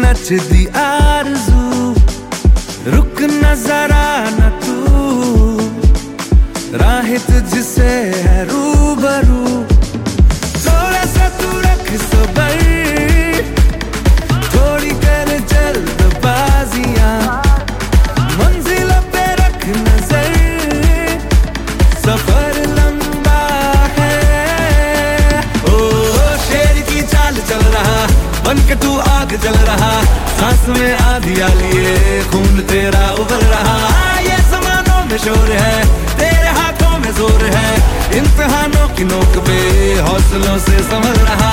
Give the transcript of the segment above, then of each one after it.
नचदी आरज़ू रुक न जरा न तू राहें तुझसे है रूबरू थोड़ा सा तू रख सबर थोड़ी कर जल्दबाजियां मंजिलों पे रख नजर सफर लंबा है ओ शेर की चाल चल रहा बन के तू आग जल रहा सांस में आधिया लिए खून तेरा उबल रहा ये ज़मानों में शोर है तेरे हाथों में जोर है इम्तिहानों की नोक पे हौसलों से संभल रहा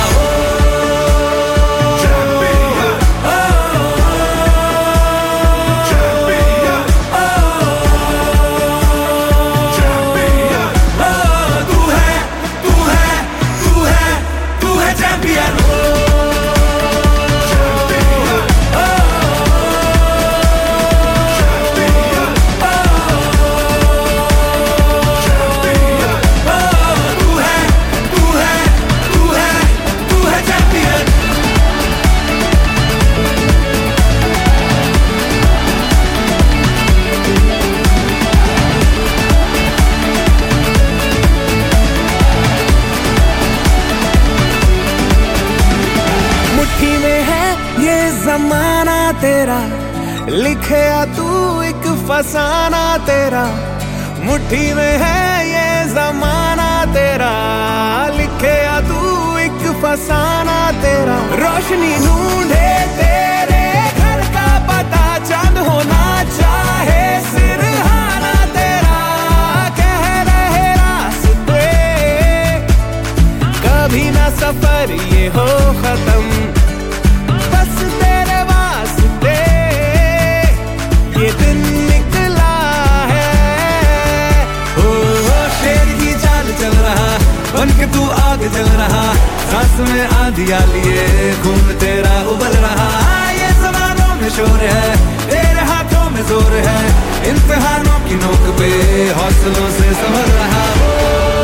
ज़माना तेरा लिखे तू एक फसाना तेरा मुट्ठी में है ये ज़माना तेरा लिखे तू एक फसाना तेरा रोशनी ढूंढे तेरे घर का पता चांद होना चाहे सिरहाना तेरा कह रहे रास्ते कभी ना सफर ये हो खत्म ये दिन निकला है ओ शेर की चाल चल रहा बन के तू आग जल रहा सांस में आधिया लिए खून तेरा उबल रहा ये ज़मानों में शोर है तेरे हाथों में जोर है इम्तिहानों की नोक पे हौसलों से संभल रहा